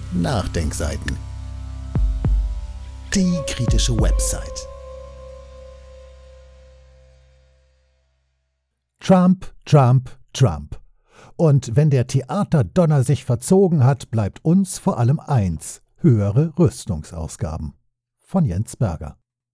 Nachdenkseiten. Die kritische Website. Trump, Trump, Trump. Und wenn der Theaterdonner sich verzogen hat, bleibt uns vor allem eins: höhere Rüstungsausgaben. Von Jens Berger.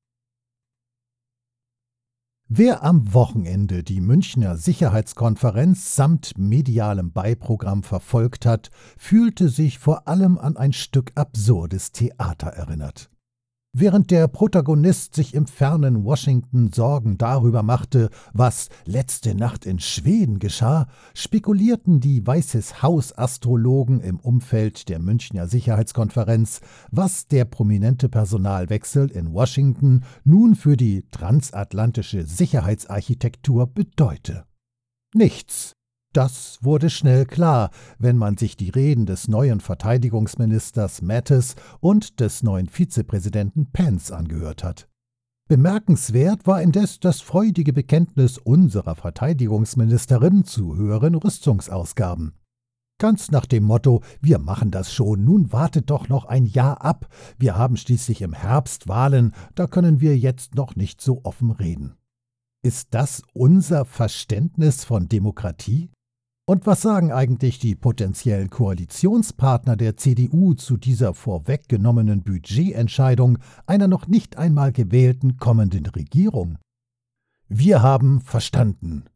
Wer am Wochenende die Münchner Sicherheitskonferenz samt medialem Beiprogramm verfolgt hat, fühlte sich vor allem an ein Stück absurdes Theater erinnert. Während der Protagonist sich im fernen Washington Sorgen darüber machte, was letzte Nacht in Schweden geschah, spekulierten die Weißes Haus-Astrologen im Umfeld der Münchner Sicherheitskonferenz, was der prominente Personalwechsel in Washington nun für die transatlantische Sicherheitsarchitektur bedeute. Nichts. Das wurde schnell klar, wenn man sich die Reden des neuen Verteidigungsministers Mattis und des neuen Vizepräsidenten Pence angehört hat. Bemerkenswert war indes das freudige Bekenntnis unserer Verteidigungsministerin zu höheren Rüstungsausgaben. Ganz nach dem Motto: Wir machen das schon, nun wartet doch noch ein Jahr ab, wir haben schließlich im Herbst Wahlen, da können wir jetzt noch nicht so offen reden. Ist das unser Verständnis von Demokratie? Und was sagen eigentlich die potenziellen Koalitionspartner der CDU zu dieser vorweggenommenen Budgetentscheidung einer noch nicht einmal gewählten kommenden Regierung? Wir haben verstanden.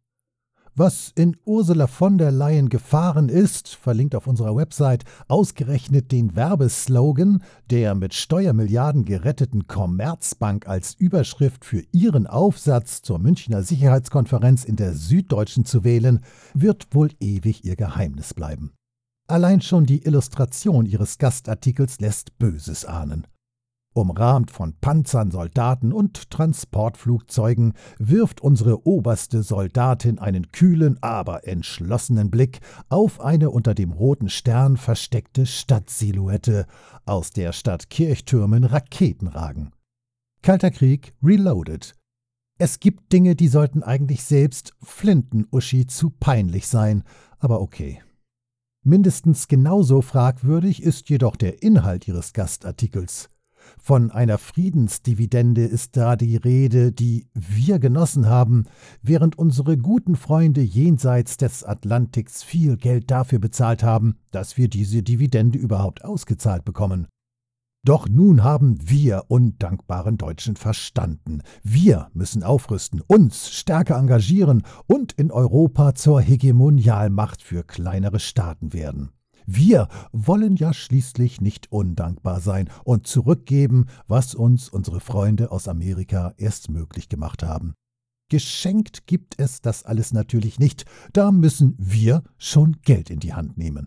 Was in Ursula von der Leyen gefahren ist, verlinkt auf unserer Website, ausgerechnet den Werbeslogan der mit Steuermilliarden geretteten Commerzbank als Überschrift für ihren Aufsatz zur Münchner Sicherheitskonferenz in der Süddeutschen zu wählen, wird wohl ewig ihr Geheimnis bleiben. Allein schon die Illustration ihres Gastartikels lässt Böses ahnen. Umrahmt von Panzern, Soldaten und Transportflugzeugen wirft unsere oberste Soldatin einen kühlen, aber entschlossenen Blick auf eine unter dem roten Stern versteckte Stadtsilhouette, aus der statt Kirchtürmen Raketen ragen. Kalter Krieg reloaded. Es gibt Dinge, die sollten eigentlich selbst Flinten-Uschi zu peinlich sein, aber okay. Mindestens genauso fragwürdig ist jedoch der Inhalt ihres Gastartikels. Von einer Friedensdividende ist da die Rede, die wir genossen haben, während unsere guten Freunde jenseits des Atlantiks viel Geld dafür bezahlt haben, dass wir diese Dividende überhaupt ausgezahlt bekommen. Doch nun haben wir undankbaren Deutschen verstanden. Wir müssen aufrüsten, uns stärker engagieren und in Europa zur Hegemonialmacht für kleinere Staaten werden. Wir wollen ja schließlich nicht undankbar sein und zurückgeben, was uns unsere Freunde aus Amerika erst möglich gemacht haben. Geschenkt gibt es das alles natürlich nicht, da müssen wir schon Geld in die Hand nehmen.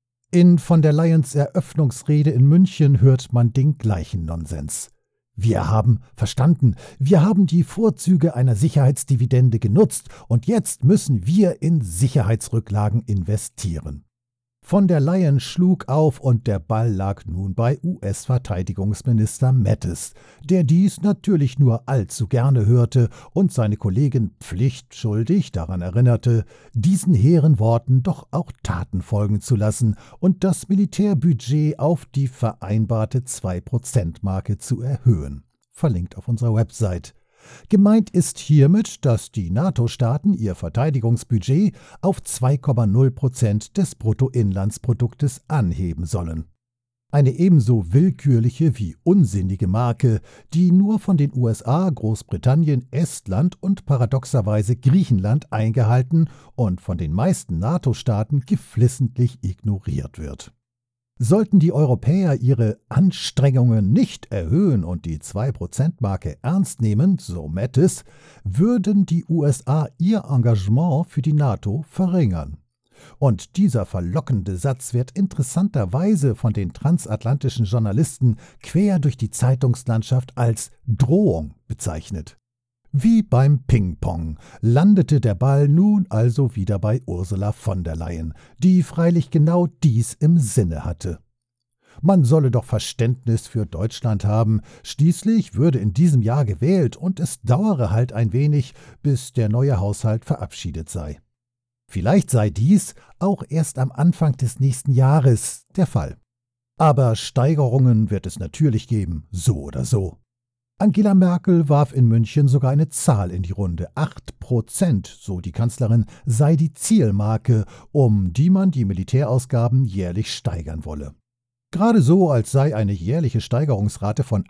In von der Leyens Eröffnungsrede in München hört man den gleichen Nonsens. Wir haben verstanden, wir haben die Vorzüge einer Sicherheitsdividende genutzt und jetzt müssen wir in Sicherheitsrücklagen investieren. Von der Leyen schlug auf und der Ball lag nun bei US-Verteidigungsminister Mattis, der dies natürlich nur allzu gerne hörte und seine Kollegin pflichtschuldig daran erinnerte, diesen hehren Worten doch auch Taten folgen zu lassen und das Militärbudget auf die vereinbarte 2%-Marke zu erhöhen. Verlinkt auf unserer Website. Gemeint ist hiermit, dass die NATO-Staaten ihr Verteidigungsbudget auf 2,0% des Bruttoinlandsproduktes anheben sollen. Eine ebenso willkürliche wie unsinnige Marke, die nur von den USA, Großbritannien, Estland und paradoxerweise Griechenland eingehalten und von den meisten NATO-Staaten geflissentlich ignoriert wird. Sollten die Europäer ihre Anstrengungen nicht erhöhen und die 2%-Marke ernst nehmen, so Mattis, würden die USA ihr Engagement für die NATO verringern. Und dieser verlockende Satz wird interessanterweise von den transatlantischen Journalisten quer durch die Zeitungslandschaft als Drohung bezeichnet. Wie beim Ping-Pong landete der Ball nun also wieder bei Ursula von der Leyen, die freilich genau dies im Sinne hatte. Man solle doch Verständnis für Deutschland haben, schließlich würde in diesem Jahr gewählt und es dauere halt ein wenig, bis der neue Haushalt verabschiedet sei. Vielleicht sei dies auch erst am Anfang des nächsten Jahres der Fall. Aber Steigerungen wird es natürlich geben, so oder so. Angela Merkel warf in München sogar eine Zahl in die Runde. 8%, so die Kanzlerin, sei die Zielmarke, um die man die Militärausgaben jährlich steigern wolle. Gerade so, als sei eine jährliche Steigerungsrate von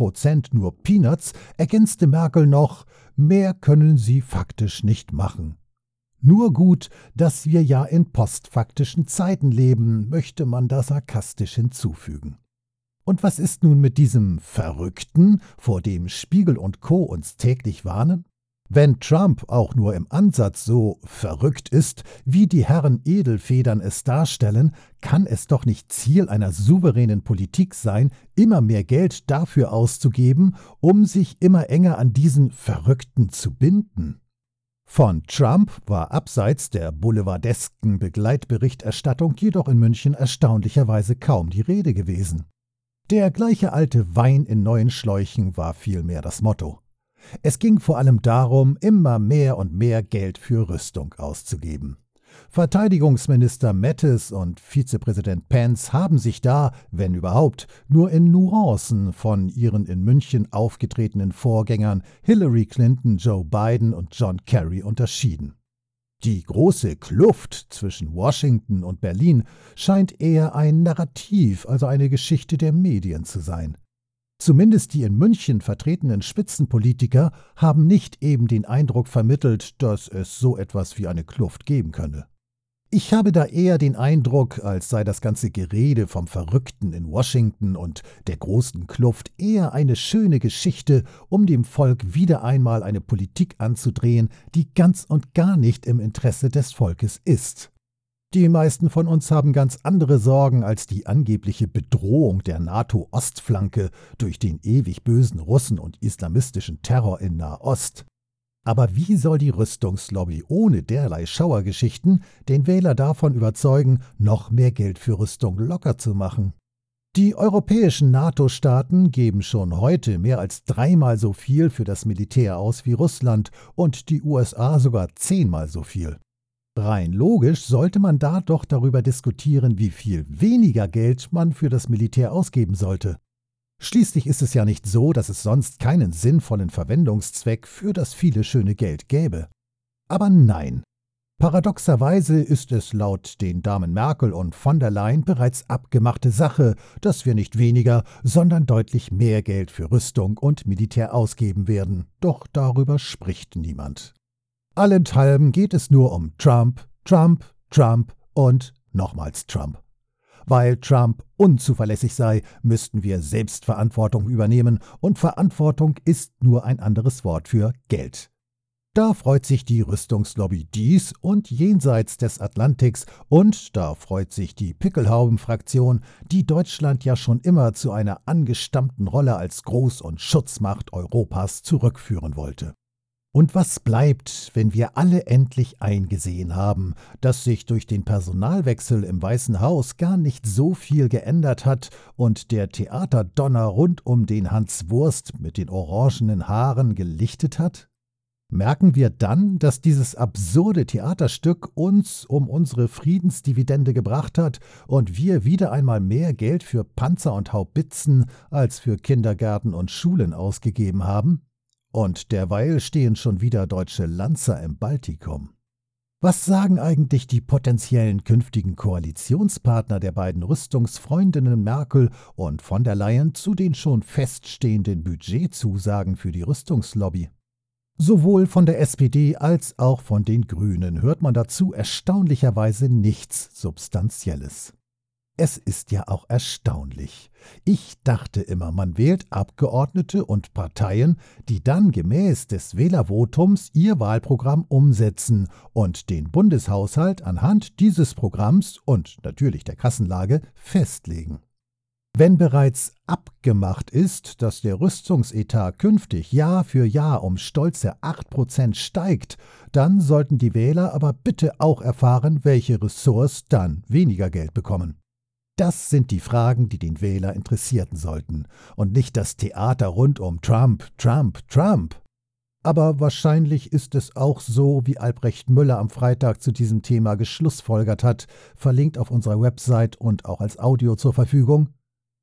8% nur Peanuts, ergänzte Merkel noch, mehr können sie faktisch nicht machen. Nur gut, dass wir ja in postfaktischen Zeiten leben, möchte man da sarkastisch hinzufügen. Und was ist nun mit diesem Verrückten, vor dem Spiegel und Co. uns täglich warnen? Wenn Trump auch nur im Ansatz so verrückt ist, wie die Herren Edelfedern es darstellen, kann es doch nicht Ziel einer souveränen Politik sein, immer mehr Geld dafür auszugeben, um sich immer enger an diesen Verrückten zu binden. Von Trump war abseits der boulevardesken Begleitberichterstattung jedoch in München erstaunlicherweise kaum die Rede gewesen. Der gleiche alte Wein in neuen Schläuchen war vielmehr das Motto. Es ging vor allem darum, immer mehr und mehr Geld für Rüstung auszugeben. Verteidigungsminister Mattis und Vizepräsident Pence haben sich da, wenn überhaupt, nur in Nuancen von ihren in München aufgetretenen Vorgängern Hillary Clinton, Joe Biden und John Kerry unterschieden. Die große Kluft zwischen Washington und Berlin scheint eher ein Narrativ, also eine Geschichte der Medien zu sein. Zumindest die in München vertretenen Spitzenpolitiker haben nicht eben den Eindruck vermittelt, dass es so etwas wie eine Kluft geben könne. Ich habe da eher den Eindruck, als sei das ganze Gerede vom Verrückten in Washington und der großen Kluft eher eine schöne Geschichte, um dem Volk wieder einmal eine Politik anzudrehen, die ganz und gar nicht im Interesse des Volkes ist. Die meisten von uns haben ganz andere Sorgen als die angebliche Bedrohung der NATO-Ostflanke durch den ewig bösen Russen und islamistischen Terror in Nahost. Aber wie soll die Rüstungslobby ohne derlei Schauergeschichten den Wähler davon überzeugen, noch mehr Geld für Rüstung locker zu machen? Die europäischen NATO-Staaten geben schon heute mehr als 3-mal so viel für das Militär aus wie Russland und die USA sogar 10-mal so viel. Rein logisch sollte man da doch darüber diskutieren, wie viel weniger Geld man für das Militär ausgeben sollte. Schließlich ist es ja nicht so, dass es sonst keinen sinnvollen Verwendungszweck für das viele schöne Geld gäbe. Aber nein. Paradoxerweise ist es laut den Damen Merkel und von der Leyen bereits abgemachte Sache, dass wir nicht weniger, sondern deutlich mehr Geld für Rüstung und Militär ausgeben werden. Doch darüber spricht niemand. Allenthalben geht es nur um Trump, Trump, Trump und nochmals Trump. Weil Trump unzuverlässig sei, müssten wir Selbstverantwortung übernehmen und Verantwortung ist nur ein anderes Wort für Geld. Da freut sich die Rüstungslobby dies und jenseits des Atlantiks und da freut sich die Pickelhauben-Fraktion, die Deutschland ja schon immer zu einer angestammten Rolle als Groß- und Schutzmacht Europas zurückführen wollte. Und was bleibt, wenn wir alle endlich eingesehen haben, dass sich durch den Personalwechsel im Weißen Haus gar nicht so viel geändert hat und der Theaterdonner rund um den Hans Wurst mit den orangenen Haaren gelichtet hat? Merken wir dann, dass dieses absurde Theaterstück uns um unsere Friedensdividende gebracht hat und wir wieder einmal mehr Geld für Panzer und Haubitzen als für Kindergärten und Schulen ausgegeben haben? Und derweil stehen schon wieder deutsche Lanzer im Baltikum. Was sagen eigentlich die potenziellen künftigen Koalitionspartner der beiden Rüstungsfreundinnen Merkel und von der Leyen zu den schon feststehenden Budgetzusagen für die Rüstungslobby? Sowohl von der SPD als auch von den Grünen hört man dazu erstaunlicherweise nichts Substanzielles. Es ist ja auch erstaunlich. Ich dachte immer, man wählt Abgeordnete und Parteien, die dann gemäß des Wählervotums ihr Wahlprogramm umsetzen und den Bundeshaushalt anhand dieses Programms und natürlich der Kassenlage festlegen. Wenn bereits abgemacht ist, dass der Rüstungsetat künftig Jahr für Jahr um stolze 8% steigt, dann sollten die Wähler aber bitte auch erfahren, welche Ressorts dann weniger Geld bekommen. Das sind die Fragen, die den Wähler interessieren sollten und nicht das Theater rund um Trump, Trump, Trump. Aber wahrscheinlich ist es auch so, wie Albrecht Müller am Freitag zu diesem Thema geschlussfolgert hat, verlinkt auf unserer Website und auch als Audio zur Verfügung.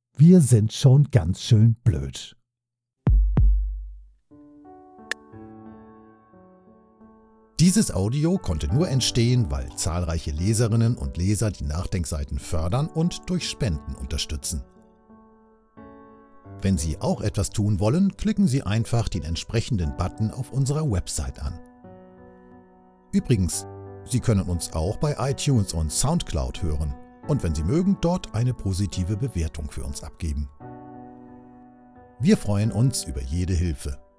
Wir sind schon ganz schön blöd. Dieses Audio konnte nur entstehen, weil zahlreiche Leserinnen und Leser die Nachdenkseiten fördern und durch Spenden unterstützen. Wenn Sie auch etwas tun wollen, klicken Sie einfach den entsprechenden Button auf unserer Website an. Übrigens, Sie können uns auch bei iTunes und SoundCloud hören und wenn Sie mögen, dort eine positive Bewertung für uns abgeben. Wir freuen uns über jede Hilfe.